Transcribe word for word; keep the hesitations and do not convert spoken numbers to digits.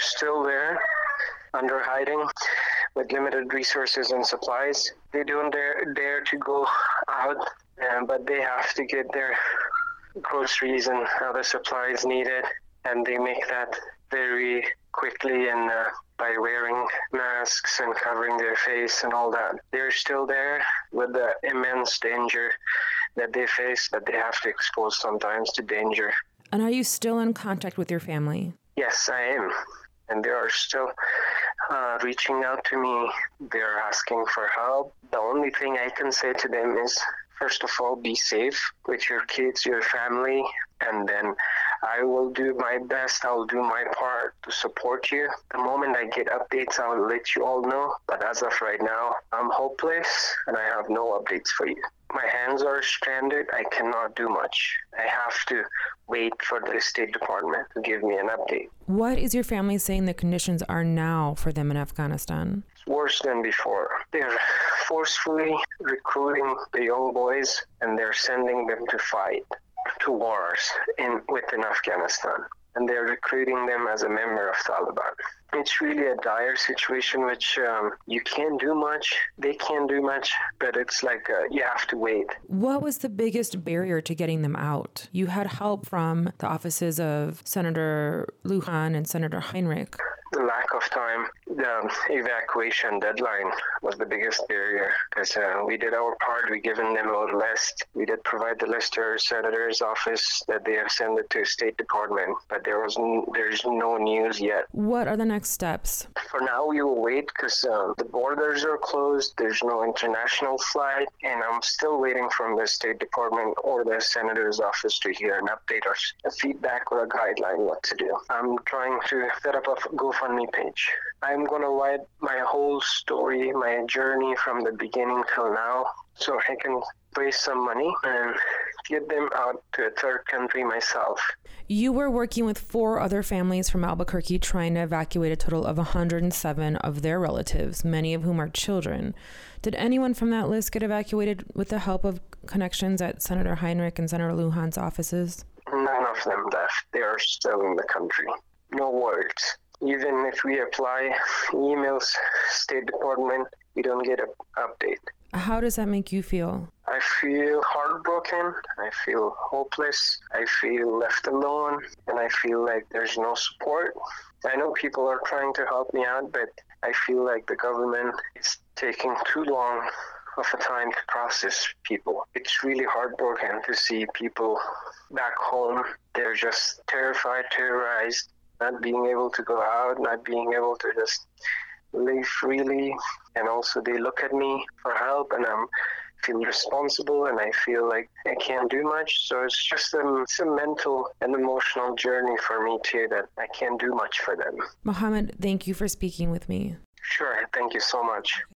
still there under hiding with limited resources and supplies. They don't dare, dare to go out, uh, but they have to get their groceries and other supplies needed, and they make that very quickly and uh, by wearing masks and covering their face and all that. They're still there with the immense danger that they face, that they have to expose sometimes to danger. And are you still in contact with your family? Yes, I am. And they are still uh, reaching out to me. They're asking for help. The only thing I can say to them is, first of all, be safe with your kids, your family, and then I will do my best. I'll do my part to support you. The moment I get updates, I'll let you all know. But as of right now, I'm hopeless and I have no updates for you. My hands are stranded. I cannot do much. I have to wait for the State Department to give me an update. What is your family saying the conditions are now for them in Afghanistan? It's worse than before. They're forcefully recruiting the young boys and they're sending them to fight, to wars in within Afghanistan. And they're recruiting them as a member of Taliban. It's really a dire situation, which um, you can't do much, they can't do much, but it's like uh, you have to wait. What was the biggest barrier to getting them out? You had help from the offices of Senator Lujan and Senator Heinrich. The lack of time, the evacuation deadline was the biggest barrier because uh, we did our part. We given them a list. We did provide the list to our senator's office that they have sent it to State Department, but there was n- there's no news yet. What are the next steps? For now, we will wait because uh, the borders are closed. There's no international flight, and I'm still waiting from the State Department or the senator's office to hear an update or a feedback or a guideline what to do. I'm trying to set up a GoFundMe page. I'm going to write my whole story, my journey from the beginning till now, so I can raise some money and get them out to a third country myself. You were working with four other families from Albuquerque trying to evacuate a total of one hundred seven of their relatives, many of whom are children. Did anyone from that list get evacuated with the help of connections at Senator Heinrich and Senator Lujan's offices? None of them left. They are still in the country. No words. Even if we apply emails, State Department, we don't get an update. How does that make you feel? I feel heartbroken. I feel hopeless. I feel left alone. And I feel like there's no support. I know people are trying to help me out, but I feel like the government is taking too long of a time to process people. It's really heartbroken to see people back home. They're just terrified, terrorized, not being able to go out, not being able to just live freely. And also they look at me for help and I feel responsible and I feel like I can't do much. So it's just a, it's a mental and emotional journey for me too, that I can't do much for them. Mohammed, thank you for speaking with me. Sure, thank you so much.